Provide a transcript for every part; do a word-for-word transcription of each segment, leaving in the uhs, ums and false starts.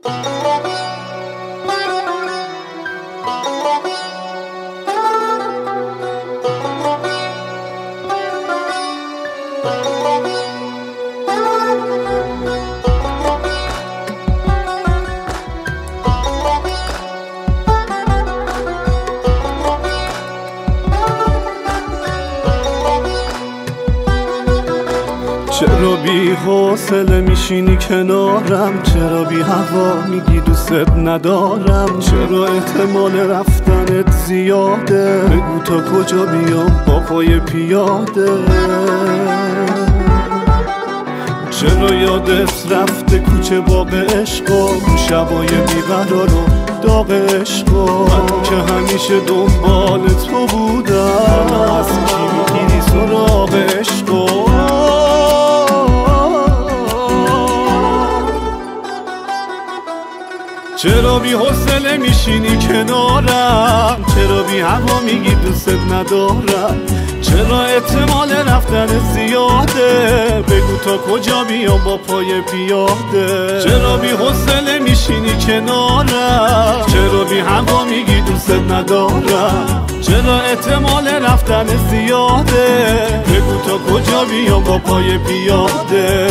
چرا بی حوصله میشینی کنارم؟ چرا بی هوا میگی دوست ندارم؟ چرا احتمال رفتنت زیاده؟ بگو تا کجا بیام با پای پیاده؟ چرا یادت رفته کوچه باغ عشقا، شبای بیقرار و داغ عشقا؟ من که همیشه دنبال تو بودم، از کی میگیری سراغ عشقا؟ چرا بی حوصله میشینی کنارم؟ چرا بی هوا میگی دوست ندارم؟ چرا احتمال رفتن زیاده؟ بگو تا کجا بیام با پای پیاده؟ چرا بی حوصله میشینی کنارم؟ چرا بی هوا میگی دوست ندارم؟ چرا احتمال رفتن زیاده؟ بگو تا کجا بیام با پای پیاده؟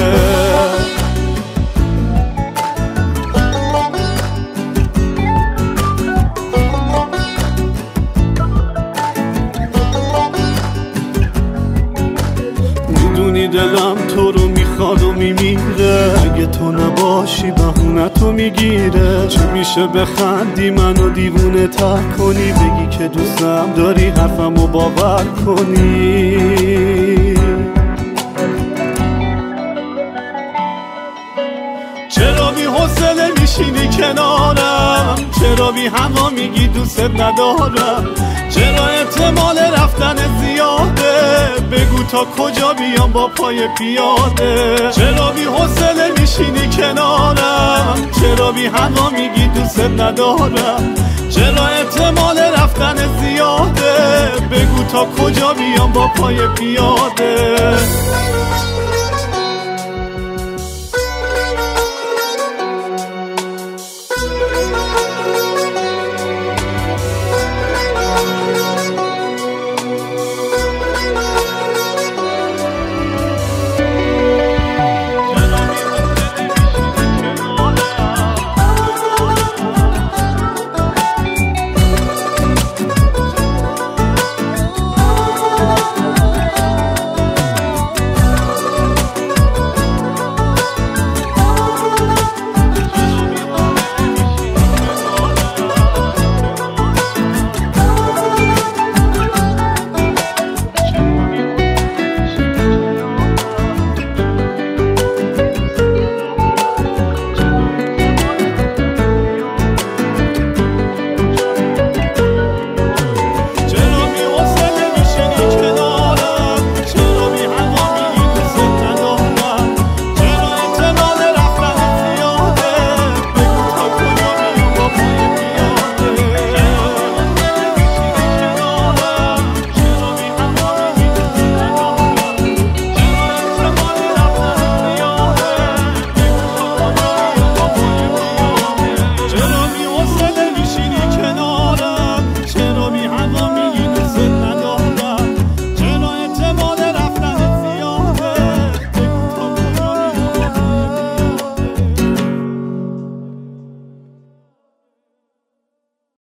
میدونی دلم تو رو میخواد و میمیره، اگه تو نباشی بهونه تو میگیره. چی میشه بخندی منو دیوونه تر کنی، بگی که دوستم داری حرفمو باور کنی؟ چرا بی حوصله میشینی کنارم؟ چرا بی هوا میگی دوست ندارم؟ چرا احتمال رفتن زیاده؟ بگو تا کجا بیام با پای پیاده؟ چرا بی حوصله میشینی کنارم؟ چرا بی هوا میگی دوست ندارم؟ چرا احتمال رفتن زیاده؟ بگو تا کجا بیام با پای پیاده؟